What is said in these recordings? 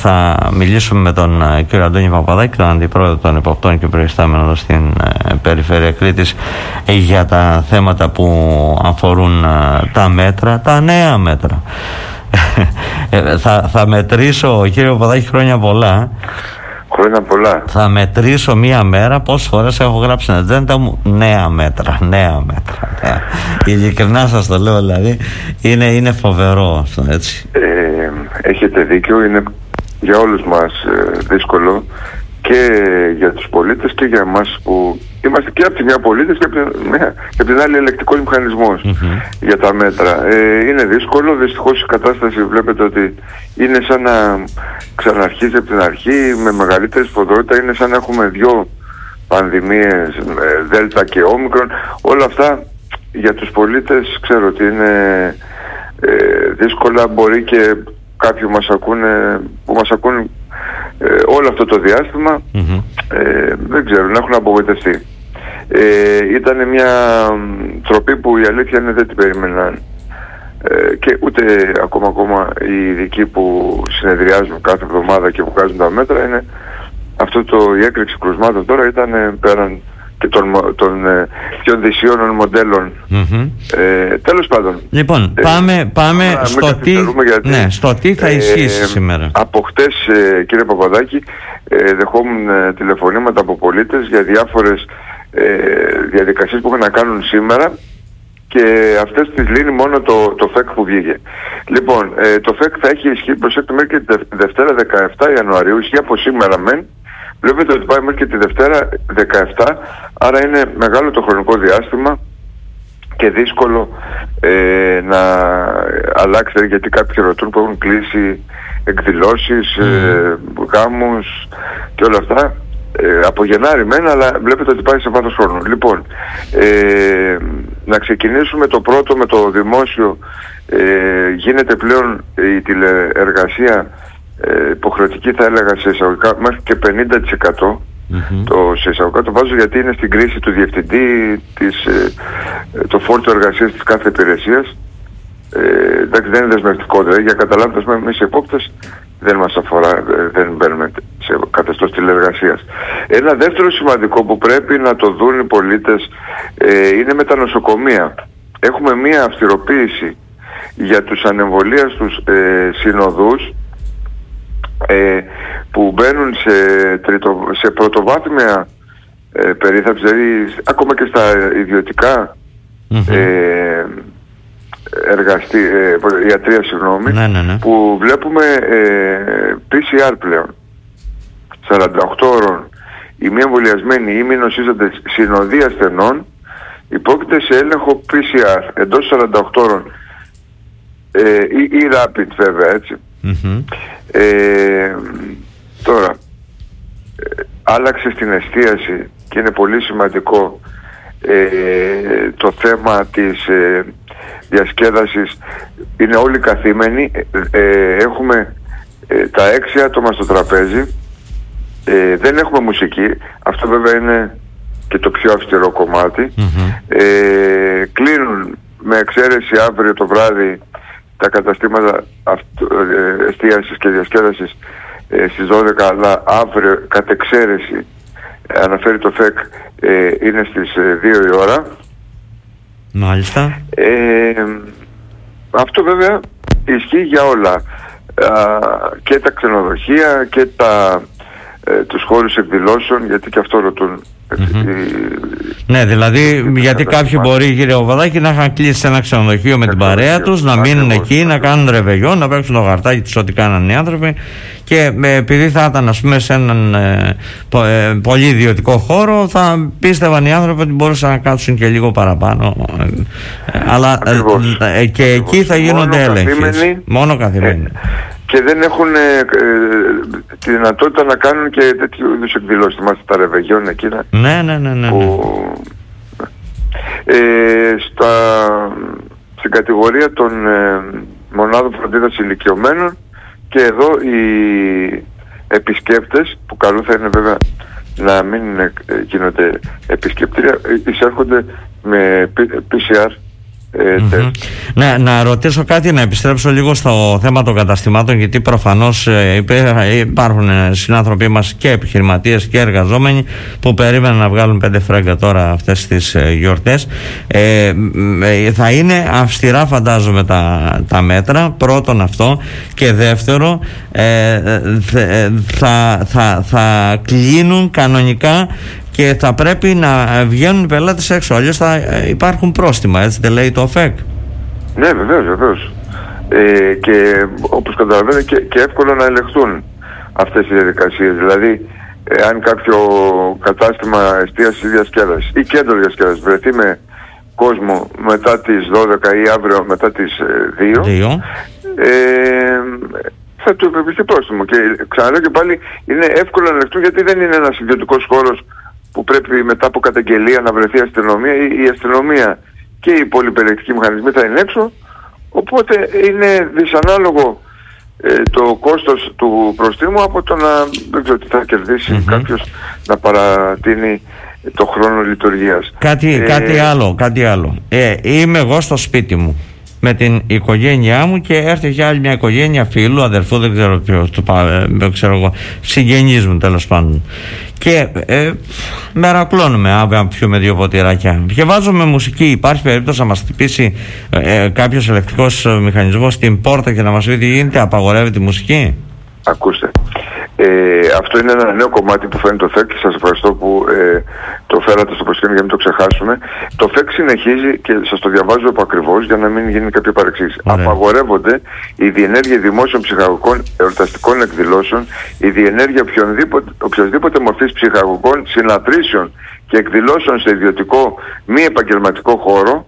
θα μιλήσουμε με τον κύριο Αντώνη Παπαδάκη, τον Αντιπρόεδρο των Εποπτών και προϊστάμενο εδώ στην Περιφέρεια Κρήτης, για τα θέματα που αφορούν τα μέτρα, τα νέα μέτρα. Θα μετρήσω, κύριε Παπαδάκη, χρόνια πολλά. Χρόνια πολλά. Θα μετρήσω μία μέρα πόσες φορές έχω γράψει στην ατζέντα μου νέα μέτρα. Ειλικρινά σας το λέω, δηλαδή είναι φοβερό αυτό, έτσι. Έχετε δίκιο, είναι για όλους μας δύσκολο, και για τους πολίτες και για εμάς που είμαστε και από τη μια πολίτες και από την άλλη ελεκτικός μηχανισμός για τα μέτρα. Είναι δύσκολο, δυστυχώς η κατάσταση βλέπετε ότι είναι σαν να ξαναρχίζει από την αρχή με μεγαλύτερη σφοδρότητα, είναι σαν να έχουμε δύο πανδημίες, Δέλτα και Όμικρον. Όλα αυτά για τους πολίτες ξέρω ότι είναι δύσκολα, μπορεί και κάποιοι που μας ακούνε όλο αυτό το διάστημα, δεν ξέρω, να έχουν απογοητευτεί. Ήταν μια τροπή που η αλήθεια είναι δεν την περίμεναν, και ούτε ακόμα οι ειδικοί που συνεδριάζουν κάθε εβδομάδα και βγάζουν τα μέτρα. Είναι αυτό η έκρηξη κρουσμάτων τώρα ήταν πέραν και των πιο δυσίωνων μοντέλων. Τέλος πάντων, λοιπόν, πάμε στο τι θα ισχύσει σήμερα. Από χτες, κύριε Παπαδάκη, δεχόμουν τηλεφωνήματα από πολίτες για διάφορες διαδικασίες που έχουν να κάνουν σήμερα, και αυτές τις λύνει μόνο το ΦΕΚ που βγήκε. Λοιπόν, το ΦΕΚ θα έχει ισχύ, προσέξτε, μέχρι και τη Δευτέρα 17 Ιανουαρίου, ισχύει από σήμερα μεν. Βλέπετε ότι πάει μέχρι και τη Δευτέρα 17, άρα είναι μεγάλο το χρονικό διάστημα και δύσκολο να αλλάξει, γιατί κάποιοι ρωτούν που έχουν κλείσει εκδηλώσεις, γάμους και όλα αυτά. Από Γενάρη μένα, αλλά βλέπετε ότι πάει σε βάθος χρόνου. Λοιπόν, να ξεκινήσουμε το πρώτο με το δημόσιο. Γίνεται πλέον η τηλεεργασία υποχρεωτική, θα έλεγα σε εισαγωγικά, μέχρι και 50%. Το σε εισαγωγικά το βάζω γιατί είναι στην κρίση του διευθυντή, το φόρτο εργασίας της κάθε υπηρεσίας. Εντάξει, δεν είναι δεσμευτικό, δηλαδή για καταλάβετε, εμείς οι επόπτες δεν μας αφορά, δεν μπαίνουμε σε καθεστώς τηλεεργασίας. Ένα δεύτερο σημαντικό που πρέπει να το δουν οι πολίτες είναι με τα νοσοκομεία. Έχουμε μία αυστηροποίηση για τους ανεμβολίαστους συνοδούς που μπαίνουν σε πρωτοβάθμια περίθαλψη, δηλαδή ακόμα και στα ιδιωτικά ιατρία, που βλέπουμε PCR πλέον 48 ώρων οι μη εμβολιασμένοι ή μη νοσίζοντες συνοδεία ασθενών υπόκειται σε έλεγχο PCR εντός 48 ώρων ή rapid, βέβαια, έτσι. Τώρα άλλαξε στην εστίαση και είναι πολύ σημαντικό το θέμα της διασκέδασης. Είναι όλοι καθήμενοι, έχουμε τα 6 άτομα στο τραπέζι, δεν έχουμε μουσική, αυτό βέβαια είναι και το πιο αυστηρό κομμάτι. Κλείνουν με εξαίρεση αύριο το βράδυ τα καταστήματα εστίασης και διασκέδασης στις 12, αλλά αύριο κατ' εξαίρεση, αναφέρει το ΦΕΚ, είναι στις 2 η ώρα. Μάλιστα. Αυτό βέβαια ισχύει για όλα, και τα ξενοδοχεία και τους χώρους εκδηλώσεων, γιατί και αυτό ρωτούν. Ναι, δηλαδή γιατί κάποιοι μπορεί, κύριε Παπαδάκη, να είχαν κλείσει σε ένα ξενοδοχείο με την παρέα τους, να μείνουν εκεί, να κάνουν ρεβεγιόν, να παίξουν το χαρτάκι τους ό,τι κάνανε οι άνθρωποι, και επειδή θα ήταν, ας πούμε, σε έναν πολύ ιδιωτικό χώρο, θα πίστευαν οι άνθρωποι ότι μπορούσαν να κάτσουν και λίγο παραπάνω, αλλά και εκεί θα γίνονται έλεγχοι μόνο καθημένοι. Και δεν έχουν τη δυνατότητα να κάνουν και τέτοιου είδους εκδηλώσεις. Θυμάστε τα ρεβεγιόν εκείνα. Ναι. Στην κατηγορία των μονάδων φροντίδας ηλικιωμένων, και εδώ οι επισκέπτες, που καλό θα είναι βέβαια να μην γίνονται επισκεπτήρια, εισέρχονται με PCR Να ρωτήσω κάτι, να επιστρέψω λίγο στο θέμα των καταστημάτων, γιατί προφανώς υπάρχουν συνάνθρωποι μας και επιχειρηματίες και εργαζόμενοι που περίμεναν να βγάλουν 5 φράγκα τώρα αυτές τις γιορτές. Θα είναι αυστηρά, φαντάζομαι, τα μέτρα, πρώτον αυτό, και δεύτερο, θα κλείνουν κανονικά και θα πρέπει να βγαίνουν οι πελάτες έξω, αλλιώς θα υπάρχουν πρόστιμα, έτσι δεν λέει το ΟΦΕΚ? Ναι, βεβαίως. Και όπως καταλαβαίνετε και εύκολο να ελεγχθούν αυτές οι διαδικασίες. Δηλαδή, αν κάποιο κατάστημα εστίασης ή διασκέδασης ή κέντρο διασκέδασης βρεθεί με κόσμο μετά τις 12 ή αύριο μετά τις 2, θα του επιβληθεί πρόστιμο. Και ξαναλέω και πάλι, είναι εύκολο να ελεγχθούν, γιατί δεν είναι ένας ιδιωτικός χώρος που πρέπει μετά από καταγγελία να βρεθεί αστυνομία. Η αστυνομία και οι πολυπεριεκτικοί μηχανισμοί θα είναι έξω, οπότε είναι δυσανάλογο το κόστος του προστίμου από το να, δεν ξέρω τι θα κερδίσει κάποιος να παρατείνει το χρόνο λειτουργίας. Κάτι άλλο. Είμαι εγώ στο σπίτι μου με την οικογένειά μου και έρθει και άλλη μια οικογένεια, φίλου, αδερφού, δεν ξέρω ποιο, συγγενείς μου τέλος πάντων, και μερακλώνουμε αύριο να πιούμε 2 ποτηράκια και βάζουμε μουσική. Υπάρχει περίπτωση να μας χτυπήσει κάποιος ελεκτρικός μηχανισμός στην πόρτα και να μας πει τι γίνεται, απαγορεύει τη μουσική? Ακούστε, αυτό είναι ένα νέο κομμάτι που φέρνει το ΦΕΚ και σας ευχαριστώ που το φέρατε στο προσκήνιο για να μην το ξεχάσουμε. Το ΦΕΚ συνεχίζει, και σας το διαβάζω επακριβώς για να μην γίνει κάποια παρεξήγηση. Απαγορεύονται η διενέργεια δημόσιων ψυχαγωγικών εορταστικών εκδηλώσεων, η διενέργεια οποιασδήποτε μορφής ψυχαγωγικών συναθρήσεων και εκδηλώσεων σε ιδιωτικό μη επαγγελματικό χώρο,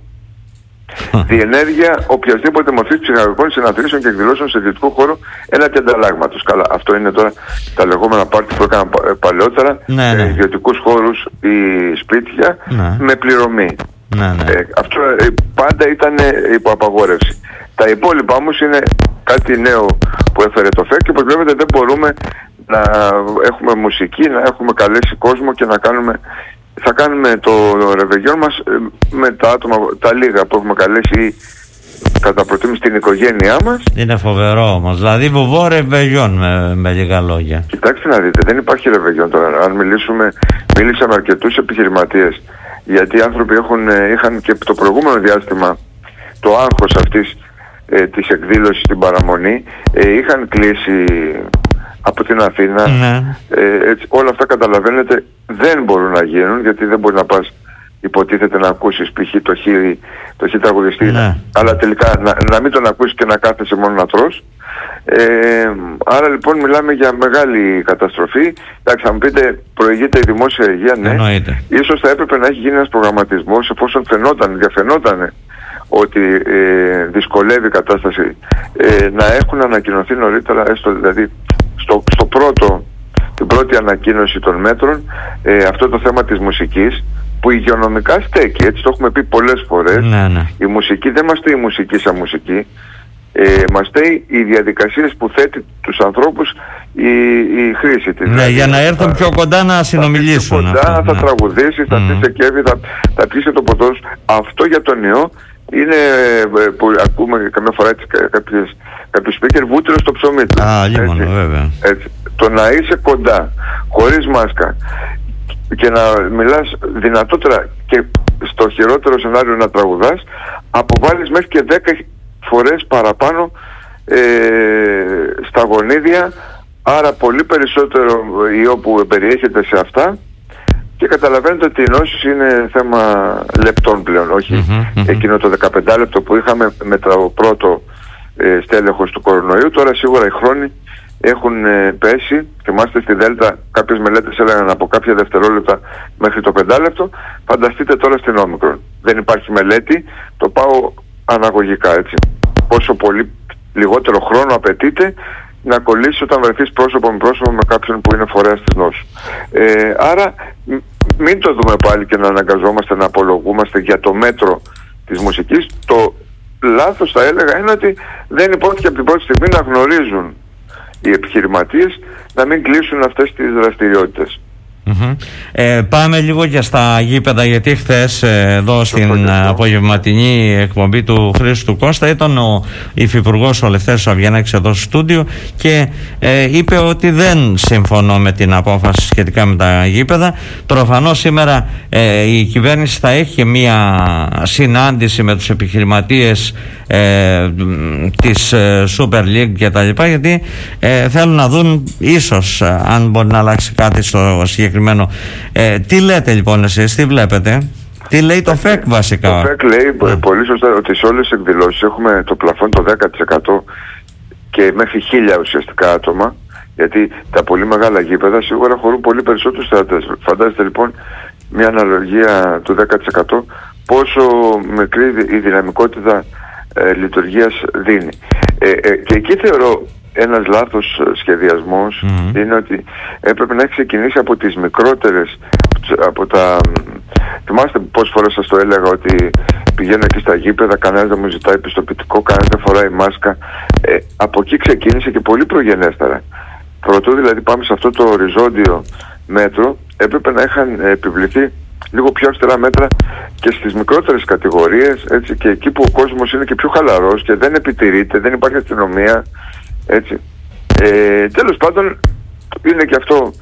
διενέργεια οποιασδήποτε μορφής ψυχαγωγικών συναθρήσεων και εκδηλώσεων σε ιδιωτικό χώρο έναντι ανταλλάγματος. Καλά, αυτό είναι τώρα τα λεγόμενα πάρτι που έκαναν παλαιότερα, ιδιωτικούς χώρους ή σπίτια με πληρωμή. Αυτό πάντα ήταν υπό απαγόρευση. Τα υπόλοιπα όμως είναι κάτι νέο που έφερε το ΦΕΚ και προβλέπετε δεν μπορούμε να έχουμε μουσική, να έχουμε καλέσει κόσμο και να κάνουμε. Θα κάνουμε το ρεβεγιόν μας με τα άτομα, τα λίγα που έχουμε καλέσει, κατά προτίμηση την οικογένειά μας. Είναι φοβερό όμως, δηλαδή βουβό ρεβεγιόν με λίγα λόγια. Κοιτάξτε να δείτε, δεν υπάρχει ρεβεγιόν τώρα. Αν μίλησα με αρκετούς επιχειρηματίες, γιατί οι άνθρωποι είχαν και το προηγούμενο διάστημα το άγχος αυτής της εκδήλωσης στην παραμονή, είχαν κλείσει από την Αθήνα, έτσι, όλα αυτά καταλαβαίνετε δεν μπορούν να γίνουν, γιατί δεν μπορεί να πας, υποτίθεται, να ακούσεις π.χ. το χ τραγουδιστή, αλλά τελικά να μην τον ακούσεις και να κάθεσαι μόνο να τρως. Άρα λοιπόν μιλάμε για μεγάλη καταστροφή. Εντάξει, θα μου πείτε, προηγείται η δημόσια υγεία, ναι. Ίσως θα έπρεπε να έχει γίνει ένας προγραμματισμός, εφόσον διαφαινόταν ότι δυσκολεύει η κατάσταση, να έχουν ανακοινωθεί νωρίτερα, έστω δηλαδή την πρώτη ανακοίνωση των μέτρων, αυτό το θέμα της μουσικής, που υγειονομικά στέκει, έτσι το έχουμε πει πολλές φορές. Η μουσική δεν μας στέει η μουσική σαν μουσική, μας στέει οι διαδικασίες που θέτει τους ανθρώπους η χρήση της. Για να έρθουν πιο κοντά να συνομιλήσουν. Θα τραγουδήσεις, θα πεις σε κέφι, θα πεις το ποτό σου. Αυτό για τον ιό είναι που ακούμε καμιά φορά κάποιος speaker, βούτυρο στο ψωμί του. Βέβαια. Έτσι. Το να είσαι κοντά, χωρίς μάσκα και να μιλάς δυνατότερα και στο χειρότερο σενάριο να τραγουδάς, αποβάλλεις μέχρι και 10 φορές παραπάνω στα γονίδια, άρα πολύ περισσότερο ιό που περιέχεται σε αυτά, και καταλαβαίνετε ότι οι νόσεις είναι θέμα λεπτών πλέον, όχι εκείνο το 15 λεπτό που είχαμε με το πρώτο στέλεχος του κορονοϊού. Τώρα σίγουρα οι χρόνοι έχουν πέσει. Θυμάστε στη Δέλτα κάποιες μελέτες έλεγαν από κάποια δευτερόλεπτα μέχρι το 5 λεπτό. Φανταστείτε τώρα στην Όμικρον. Δεν υπάρχει μελέτη, το πάω αναγωγικά, έτσι. Πόσο πολύ λιγότερο χρόνο απαιτείται να κολλήσει όταν βρεθείς πρόσωπο με πρόσωπο με κάποιον που είναι φορέας της νόσου. Άρα μην το δούμε πάλι και να αναγκαζόμαστε να απολογούμαστε για το μέτρο της μουσικής. Το λάθος, θα έλεγα, είναι ότι δεν υπόθηκε από την πρώτη στιγμή να γνωρίζουν οι επιχειρηματίες να μην κλείσουν αυτές τις δραστηριότητες. Πάμε λίγο και στα γήπεδα, γιατί χθες εδώ στην απογευματινή εκπομπή του Χρήστου Κώστα ήταν ο υφυπουργός ο Λευτέρης Αβγενάκης εδώ στο στούντιο και είπε ότι δεν συμφωνώ με την απόφαση σχετικά με τα γήπεδα. Προφανώς σήμερα η κυβέρνηση θα έχει μια συνάντηση με τους επιχειρηματίες της Super League και τα λοιπά, γιατί θέλουν να δουν ίσως αν μπορεί να αλλάξει κάτι στο συγκεκριμένο. Τι λέτε λοιπόν εσείς, τι βλέπετε, τι λέει το ΦΕΚ βασικά? Το ΦΕΚ λέει πολύ σωστά ότι σε όλες τις εκδηλώσεις έχουμε το πλαφόν το 10% και μέχρι 1.000 ουσιαστικά άτομα, γιατί τα πολύ μεγάλα γήπεδα σίγουρα χωρούν πολύ περισσότερους θεατές. Φαντάζεστε λοιπόν μια αναλογία του 10% πόσο μικρή η δυναμικότητα λειτουργίας δίνει. Και εκεί θεωρώ ένας λάθος σχεδιασμός είναι ότι έπρεπε να έχει ξεκινήσει από τις μικρότερες, από τα... Θυμάστε πόσες φορές σας το έλεγα ότι πηγαίνω εκεί στα γήπεδα, κανένας δεν μου ζητάει πιστοποιητικό, κανένας δεν φοράει μάσκα. Από εκεί ξεκίνησε και πολύ προγενέστερα. Προτού δηλαδή πάμε σε αυτό το οριζόντιο μέτρο, έπρεπε να είχαν επιβληθεί λίγο πιο αυστηρά μέτρα και στις μικρότερες κατηγορίες, έτσι, και εκεί που ο κόσμος είναι και πιο χαλαρός και δεν επιτηρείται, δεν υπάρχει αστυνομία, έτσι. Τέλος πάντων είναι και αυτό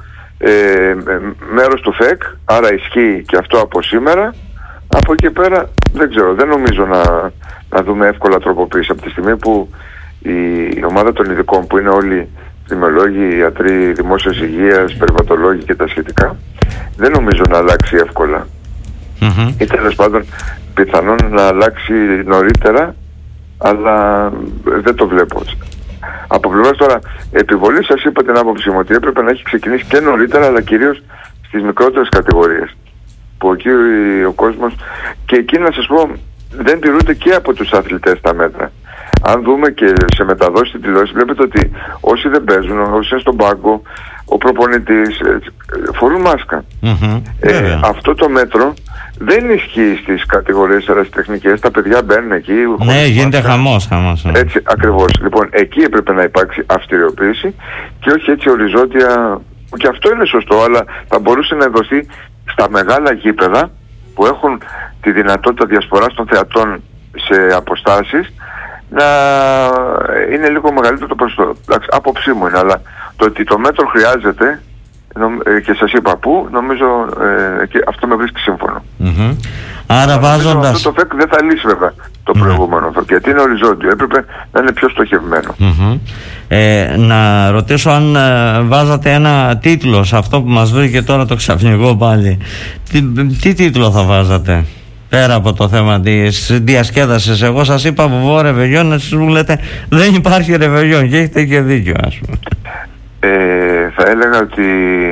μέρος του ΦΕΚ, άρα ισχύει και αυτό από σήμερα. Από εκεί πέρα δεν ξέρω, δεν νομίζω να δούμε εύκολα τροποποίηση από τη στιγμή που η ομάδα των ειδικών, που είναι όλοι κτηνολόγοι, ιατροί δημόσιας υγείας, περιβατολόγοι και τα σχετικά, δεν νομίζω να αλλάξει εύκολα. Ή τέλος πάντων πιθανόν να αλλάξει νωρίτερα, αλλά δεν το βλέπω. Από πλευράς τώρα επιβολή, σας είπα την άποψή μου ότι έπρεπε να έχει ξεκινήσει και νωρίτερα, αλλά κυρίως στις μικρότερες κατηγορίες, που εκεί ο κόσμος, και εκεί να σας πω δεν τηρούνται και από τους αθλητές τα μέτρα. Αν δούμε και σε μεταδόσεις στην τηλεόραση, βλέπετε ότι όσοι δεν παίζουν, όσοι είναι στον πάγκο, ο προπονητής φορούν μάσκα. Αυτό το μέτρο δεν ισχύει στις κατηγορίες ερασιτεχνικές. Τα παιδιά μπαίνουν εκεί. Ναι, γίνεται χαμός. Έτσι ακριβώς. Λοιπόν, εκεί έπρεπε να υπάρξει αυστηριοποίηση και όχι έτσι οριζόντια. Και αυτό είναι σωστό, αλλά θα μπορούσε να δοθεί στα μεγάλα γήπεδα που έχουν τη δυνατότητα διασποράς των θεατών σε αποστάσεις, να είναι λίγο μεγαλύτερο το ποσοστό. Άποψή μου είναι, αλλά το ότι το μέτρο χρειάζεται και σας είπα πού, νομίζω και αυτό με βρίσκει σύμφωνο. Άρα βάζοντας... Αυτό το ΦΕΚ δεν θα λύσει βέβαια το προηγούμενο, γιατί είναι οριζόντιο, έπρεπε να είναι πιο στοχευμένο. Να ρωτήσω αν βάζατε ένα τίτλο σε αυτό που μας βρήκε τώρα το ξαφνικό πάλι. Τι τίτλο θα βάζατε? Πέρα από το θέμα της διασκέδασης, εγώ σας είπα βουβό ρεβεγιόν, εσείς μου λέτε δεν υπάρχει ρεβεγιόν, και έχετε και δίκιο, ας πούμε. Θα έλεγα ότι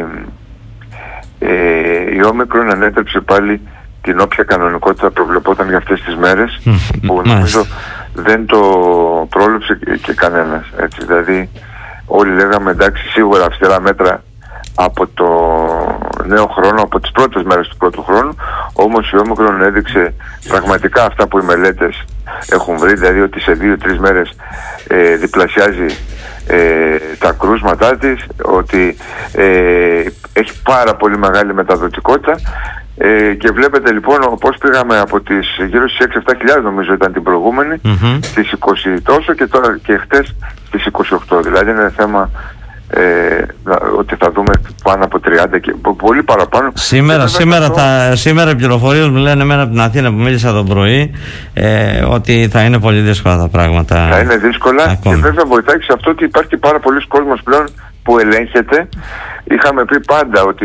η Όμικρον ανέτρεψε πάλι την όποια κανονικότητα προβλεπόταν για αυτές τις μέρες, που νομίζω δεν το πρόληψε και κανένας, έτσι. Δηλαδή όλοι λέγαμε εντάξει, σίγουρα αυστηρά μέτρα από το νέο χρόνο, από τις πρώτες μέρες του πρώτου χρόνου, όμως η Όμικρον έδειξε πραγματικά αυτά που οι μελέτες έχουν βρει, δηλαδή ότι σε 2-3 μέρες διπλασιάζει τα κρούσματά της, ότι έχει πάρα πολύ μεγάλη μεταδοτικότητα, και βλέπετε λοιπόν πώς πήγαμε από τις γύρω στις 6-7 νομίζω ήταν την προηγούμενη, στις 20 τόσο, και τώρα και χτες στις 28, δηλαδή είναι θέμα ότι θα δούμε πάνω από 30 και πολύ παραπάνω. Σήμερα οι πληροφορίες μου λένε εμένα από την Αθήνα που μίλησα το πρωί, ότι θα είναι πολύ δύσκολα τα πράγματα. Θα είναι δύσκολα ακόμα. Και βέβαια βοηθάει σε αυτό ότι υπάρχει πάρα πολλοί κόσμος πλέον που ελέγχεται. Είχαμε πει πάντα ότι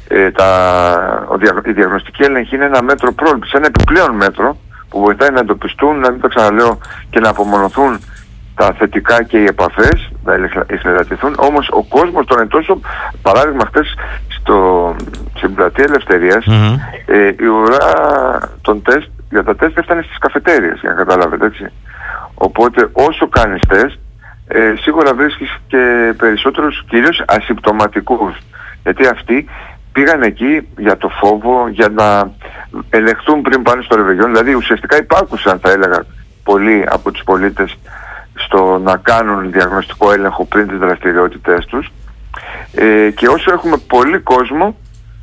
η διαγνωστική έλεγχη είναι ένα μέτρο πρόληψης, ένα επιπλέον μέτρο που βοηθάει να εντοπιστούν, να μην το ξαναλέω, και να απομονωθούν τα θετικά και οι επαφές, να εισλεδατηθούν. Όμως ο κόσμος τον τόσο, παράδειγμα χτες στην πλατεία Ελευθερίας, η ουρά των τεστ, για τα τεστ έφτανε στις καφετέριες, για να καταλάβετε, έτσι. Οπότε όσο κάνεις τεστ, σίγουρα βρίσκεις και περισσότερους κυρίως ασυμπτωματικούς, γιατί αυτοί πήγαν εκεί για το φόβο, για να ελεγχθούν πριν πάνε στο ρεβεγιόν, δηλαδή ουσιαστικά υπάκουσαν, θα έλεγα, πολλοί από τους πολίτες στο να κάνουν διαγνωστικό έλεγχο πριν τις δραστηριότητες τους, και όσο έχουμε πολύ κόσμο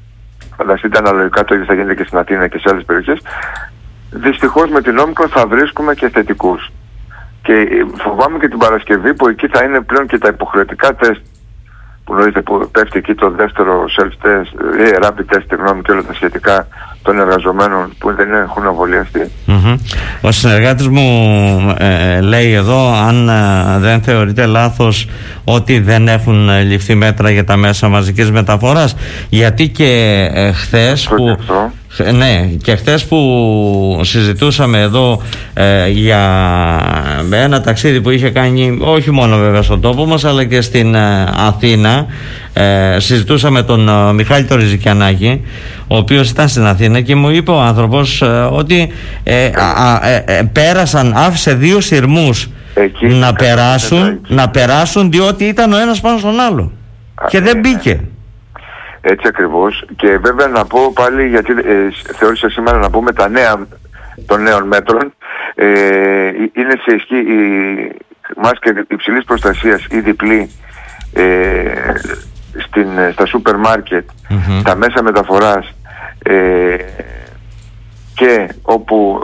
φανταστείτε αναλογικά το ίδιο θα γίνεται και στην Αθήνα και σε άλλες περιοχές. Δυστυχώς με την Όμικρον θα βρίσκουμε και θετικούς. Και φοβάμαι και την Παρασκευή που εκεί θα είναι πλέον και τα υποχρεωτικά τεστ, που γνωρίζετε που πέφτει εκεί το δεύτερο self-test, rapid test, και όλα τα σχετικά των εργαζομένων που δεν έχουν εμβολιαστεί. Ο συνεργάτης μου λέει εδώ, αν δεν θεωρείται λάθος ότι δεν έχουν ληφθεί μέτρα για τα μέσα μαζικής μεταφοράς, γιατί και χθες και χθες που συζητούσαμε εδώ για ένα ταξίδι που είχε κάνει όχι μόνο βέβαια στον τόπο μας αλλά και στην Αθήνα, συζητούσαμε τον Μιχάλη τον Ριζικιανάκη, ο οποίος ήταν στην Αθήνα, και μου είπε ο άνθρωπος ότι άφησε 2 σειρμούς να περάσουν διότι ήταν ο ένας πάνω στον άλλο και δεν μπήκε. Έτσι ακριβώς. Και βέβαια να πω πάλι, γιατί θεώρησα σήμερα να πούμε τα νέα των νέων μέτρων, είναι σε ισχύ η μάσκα υψηλής προστασίας ή διπλή στα σούπερ μάρκετ, τα μέσα μεταφοράς και όπου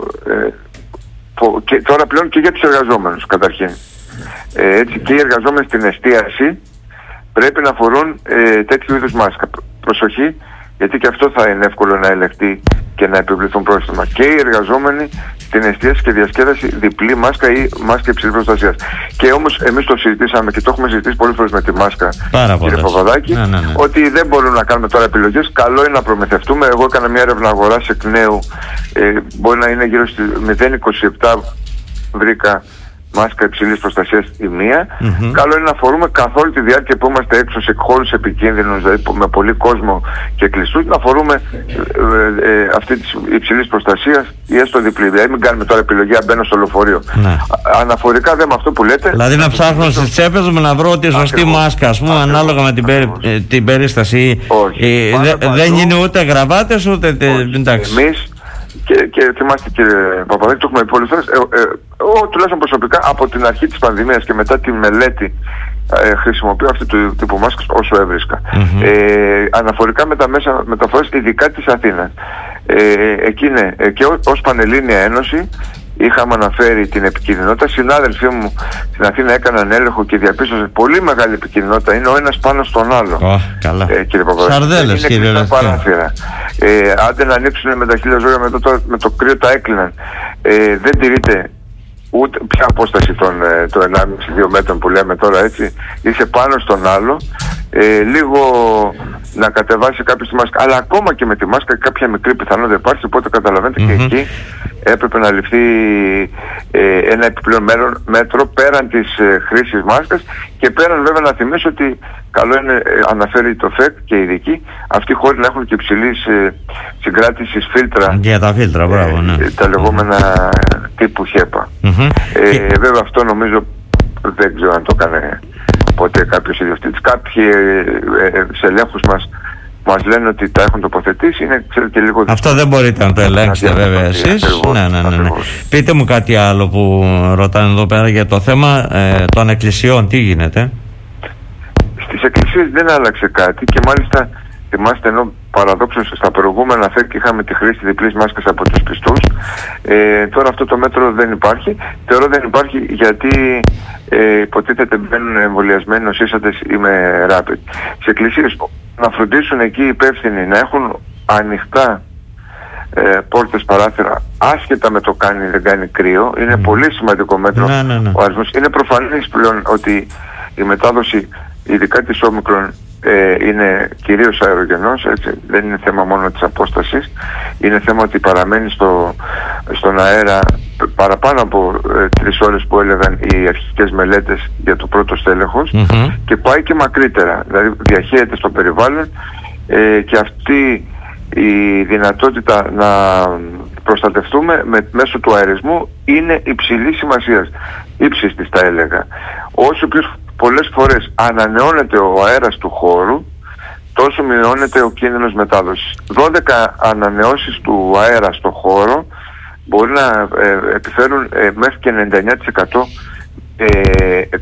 και τώρα πλέον και για τους εργαζόμενους καταρχήν. Έτσι, και οι εργαζόμενοι στην εστίαση πρέπει να φορούν τέτοιου είδους μάσκα. Προσοχή, γιατί και αυτό θα είναι εύκολο να ελεγχθεί και να επιβληθούν πρόστιμα. Και οι εργαζόμενοι στην εστίαση και διασκέδαση διπλή μάσκα ή μάσκα υψηλής προστασίας. Και όμως εμείς το συζητήσαμε και το έχουμε συζητήσει πολλές φορές με τη μάσκα, κύριε Παπαδάκη, ότι δεν μπορούμε να κάνουμε τώρα επιλογές. Καλό είναι να προμηθευτούμε. Εγώ έκανα μια έρευνα αγοράς εκ νέου, μπορεί να είναι γύρω στη 0,27 βρήκα μάσκα υψηλής προστασίας η μία. Καλό είναι να φορούμε καθ' όλη τη διάρκεια που είμαστε έξω σε χώρους επικίνδυνους, δηλαδή με πολύ κόσμο και κλειστούς, να φορούμε αυτή τη υψηλής προστασίας ή έστω διπλή. Δηλαδή μην κάνουμε τώρα επιλογή αν μπαίνω στο λεωφορείο. Αναφορικά με αυτό που λέτε. Δηλαδή να ψάχνω στις τσέπες μου να βρω τη σωστή μάσκα, ας πούμε, ανάλογα με την περίσταση. Δεν είναι ούτε γραβάτες ούτε. Εμείς και θυμάστε, κύριε Παπαδάκη, το έχουμε πει πολλές φορές, εγώ τουλάχιστον προσωπικά από την αρχή της πανδημίας και μετά τη μελέτη χρησιμοποιώ αυτή του τύπου μάσκες όσο έβρισκα. Αναφορικά με τα μέσα μεταφορές, ειδικά της Αθήνας. Εκεί είναι, και ως Πανελλήνια Ένωση είχαμε αναφέρει την επικινδυνότητα. Συνάδελφοί μου στην Αθήνα έκαναν έλεγχο και διαπίστωσαν πολύ μεγάλη επικινδυνότητα. Είναι ο ένας πάνω στον άλλο. Κύριε Παπαδάκη. Σαρδέλες, είναι κλειστά παράθυρα. Άντε να ανοίξουν με τα 1000 ζώα, με το κρύο τα έκλειναν. Δεν τηρείται ούτε ποια απόσταση των 1,5-2 μέτρων που λέμε τώρα, έτσι. Είσαι πάνω στον άλλο. Λίγο να κατεβάσει κάποιος τη μάσκα, αλλά ακόμα και με τη μάσκα κάποια μικρή πιθανότητα υπάρχει, οπότε καταλαβαίνετε και εκεί έπρεπε να ληφθεί ένα επιπλέον μέτρο πέραν της χρήσης μάσκας και πέραν βέβαια να θυμίσω ότι καλό είναι, αναφέρει το ΦΕΚ και οι ειδικοί, αυτοί οι χώροι να έχουν και υψηλής συγκράτησης φίλτρα. Για τα φίλτρα, μπράβο, ναι. Τα λεγόμενα τύπου ΧΕΠΑ. Βέβαια αυτό νομίζω δεν ξέρω αν το έκανε ποτέ κάποιος ιδιοκτήτης. Κάποιοι σε ελέγχους μας λένε ότι τα έχουν τοποθετήσει. Είναι, ξέρετε, λίγο αυτό δεν μπορείτε να το ελέγξετε βέβαια εσείς. Ναι. Πείτε μου κάτι άλλο που ρωτάνε εδώ πέρα για το θέμα των εκκλησιών. Τι γίνεται? Στις εκκλησίες δεν άλλαξε κάτι και μάλιστα θυμάστε, ενώ παραδόξως στα προηγούμενα ΦΕΚ είχαμε τη χρήση διπλής μάσκας από τους πιστούς, τώρα αυτό το μέτρο δεν υπάρχει. Θεωρώ δεν υπάρχει γιατί υποτίθεται μπαίνουν εμβολιασμένοι νοσήσαντες ή με rapid. Σε εκκλησίες να φροντίσουν εκεί οι υπεύθυνοι να έχουν ανοιχτά πόρτες, παράθυρα, άσχετα με το κάνει δεν κάνει κρύο. Είναι πολύ σημαντικό μέτρο. Ο αριθμός είναι προφανής πλέον ότι η μετάδοση ειδικά της Όμικρον είναι κυρίως αερογενός, έτσι. Δεν είναι θέμα μόνο της απόστασης, είναι θέμα ότι παραμένει στον αέρα παραπάνω από 3 ώρες που έλεγαν οι αρχικές μελέτες για το πρώτο στέλεχος και πάει και μακρύτερα, δηλαδή διαχέεται στο περιβάλλον και αυτή η δυνατότητα να προστατευτούμε μέσω του αερισμού είναι υψηλής σημασίας, ύψιστης θα έλεγα. Όσο πιο πολλές φορές ανανεώνεται ο αέρας του χώρου, τόσο μειώνεται ο κίνδυνος μετάδοσης. 12 ανανεώσεις του αέρα στο χώρο μπορεί να επιφέρουν μέχρι και 99%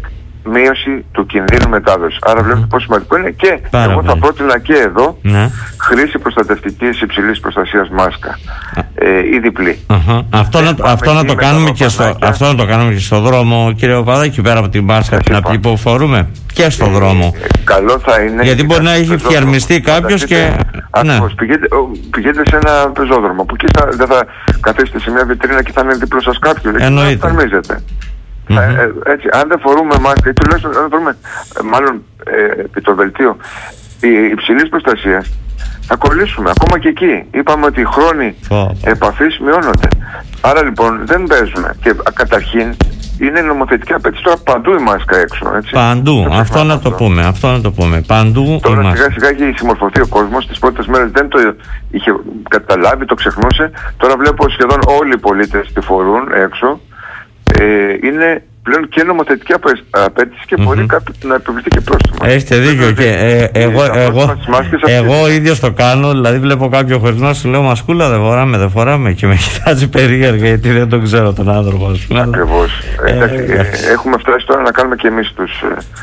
μείωση του κινδύνου μετάδοσης. Άρα βλέπετε πόσο σημαντικό είναι, και εγώ θα πρότεινα και εδώ χρήση προστατευτικής υψηλής προστασίας μάσκα ή διπλή. Αυτό να το κάνουμε και στο δρόμο, κύριε Παπαδάκη, πέρα από τη μάσκα την απλή που φορούμε, και στο δρόμο. Καλό θα είναι. Γιατί μπορεί να έχει φιαρμιστεί κάποιος και... Πηγαίνετε σε ένα πεζόδρομο που εκεί δεν θα καθίσετε σε μια βιτρίνα και θα είναι δίπλο σας κάποιος. Εννοείται. Έτσι, αν δεν φορούμε μάσκα, ή τουλάχιστον αν δεν φορούμε, μάλλον επί το βελτίο υψηλής προστασίας, θα κολλήσουμε ακόμα και εκεί. Είπαμε ότι οι χρόνοι επαφής μειώνονται. Άρα λοιπόν δεν παίζουμε. Και καταρχήν είναι νομοθετική απέτηση τώρα παντού η μάσκα έξω. Έτσι. Παντού. Αυτό να το πούμε. Παντού. Τώρα σιγά σιγά έχει συμμορφωθεί ο κόσμος. Τις πρώτες μέρες δεν το είχε καταλάβει, το ξεχνούσε. Τώρα βλέπω σχεδόν όλοι οι πολίτες τη φορούν έξω. Είναι πλέον και νομοθετική απέτηση και μπορεί κάποιο να επιβληθεί και πρόστιμο. Έχετε δίκιο. Και εγώ ίδιος το κάνω. Δηλαδή βλέπω κάποιο χωρισμό, σου λέω μασκούλα δεν φοράμε, και με κοιτάζει περίεργα γιατί δεν τον ξέρω τον άνθρωπο. Ακριβώς. Έχουμε φτάσει τώρα να κάνουμε και εμείς τους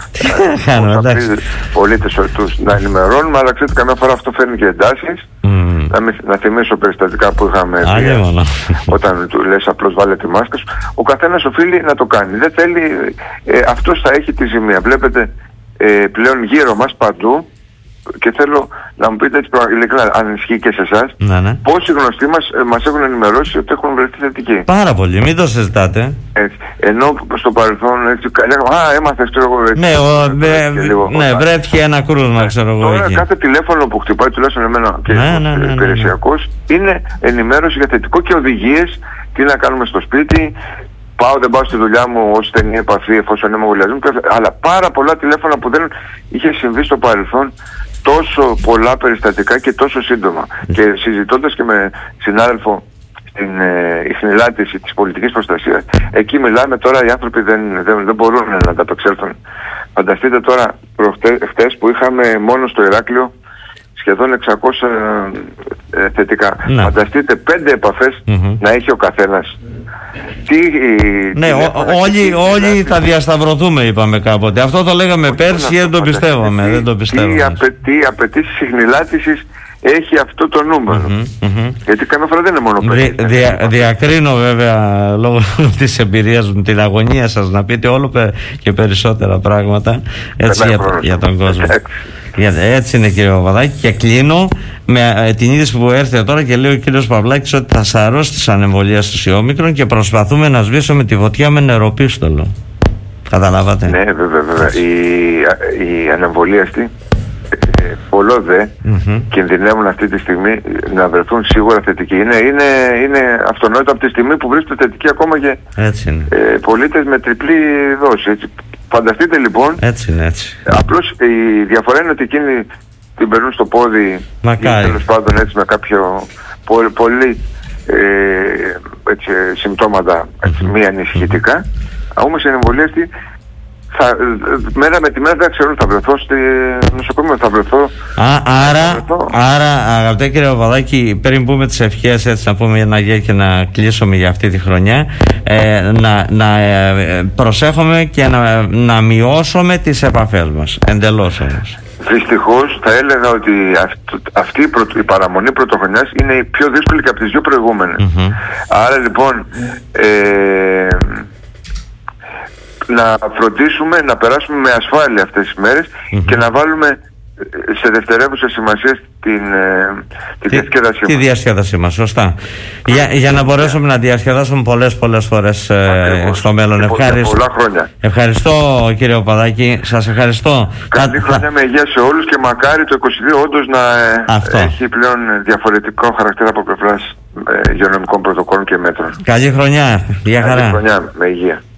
πολίτες να ενημερώνουμε, αλλά ξέρετε, καμιά φορά αυτό φέρνει και εντάσεις. Να θυμίσω περιστατικά που είχαμε όταν του λες απλώς βάλε τη μάσκα σου. Ο καθένας οφείλει να το κάνει. Δεν θέλει, αυτός θα έχει τη ζημία. Βλέπετε πλέον γύρω μας παντού, και θέλω να μου πείτε έτσι ειλικρινά, αν ισχύει και σε εσάς, πόσοι γνωστοί μας έχουν ενημερώσει ότι έχουν βρεθεί θετικοί. Πάρα πολύ, μην το συζητάτε. Έτσι. Ενώ στο παρελθόν έτσι, λέγαμε, έμαθες, ξέρω εγώ. Ναι, βρέθηκε ένα κρούσμα, ξέρω εγώ. Τώρα κάθε τηλέφωνο που χτυπάει, τουλάχιστον εμένα και υπηρεσιακός, είναι ενημέρωση για θετικό και οδηγίες τι να κάνουμε στο σπίτι. Πάω, δεν πάω στη δουλειά μου ως στενή επαφή εφόσον είμαι εμβολιασμένο, αλλά πάρα πολλά τηλέφωνα που δεν είχε συμβεί στο παρελθόν, τόσο πολλά περιστατικά και τόσο σύντομα. Και συζητώντας και με συνάδελφο στην ιχνηλάτηση της πολιτικής προστασίας, εκεί μιλάμε τώρα, οι άνθρωποι δεν μπορούν να ανταπεξέλθουν. Φανταστείτε τώρα χτες που είχαμε μόνο στο Ηράκλειο σχεδόν 600 θετικά. Φανταστείτε 5 επαφές να έχει ο καθένας. Όλοι θα διασταυρωθούμε, είπαμε κάποτε. Αυτό το λέγαμε πέρσι και δεν το πιστεύαμε. Τι απαιτήσεις ιχνηλάτησης έχει αυτό το νούμερο. Γιατί καμιά φορά δεν είναι μόνο πέρσι. Διακρίνω βέβαια λόγω της εμπειρίας μου την αγωνία σας να πείτε όλο και περισσότερα πράγματα έτσι για τον κόσμο. Έτσι είναι, κύριε Παπαδάκη, και κλείνω με την είδηση που έρχεται τώρα και λέει ο κύριος Παυλάκης ότι θα σαρώσει τις ανεμβολίες του Όμικρον και προσπαθούμε να σβήσουμε τη φωτιά με νεροπίστολο. Καταλάβατε? Ναι, βέβαια. Οι ανεμβολίαστοι πολλό δε κινδυνεύουν αυτή τη στιγμή να βρεθούν σίγουρα θετικοί. Είναι αυτονόητο από τη στιγμή που βρίσκονται θετικοί ακόμα και πολίτες με τριπλή δόση. Έτσι. Φανταστείτε λοιπόν, απλώς η διαφορά είναι ότι εκείνοι την περνούν στο πόδι, τέλος πάντων έτσι με κάποιο πολύ συμπτώματα μη ανησυχητικά, όμως οι εμβολίαστοι μέρα με τη μέρα δεν ξέρουν, θα βρεθώ στη νοσοκομείο, θα βρεθώ. Άρα αγαπητέ κύριε Παπαδάκη, πριν πούμε τις ευχές, έτσι να πούμε ένα γεια και να κλείσουμε για αυτή τη χρονιά, να προσέχουμε και να μειώσουμε τις επαφές μας εντελώς όμως. Δυστυχώς θα έλεγα ότι αυτή η παραμονή πρωτοχρονιάς είναι η πιο δύσκολη και από τις δύο προηγούμενες. Άρα λοιπόν να φροντίσουμε να περάσουμε με ασφάλεια αυτές τις μέρες και να βάλουμε σε δευτερεύουσα σημασία τη διασκέδασή μας. Τη διασκέδασή μας, σωστά. Για να μπορέσουμε να διασκεδάσουμε πολλές φορές στο μέλλον. Πολλά χρόνια. Ευχαριστώ κύριε Παπαδάκη, σας ευχαριστώ. Καλή χρονιά με υγεία σε όλους και μακάρι το 22 όντως να έχει πλέον διαφορετικό χαρακτήρα από πλευράς υγειονομικών πρωτοκόλων και μέτρων. Καλή χρονιά, γεια χαρά. Καλή χρονιά με υγεία.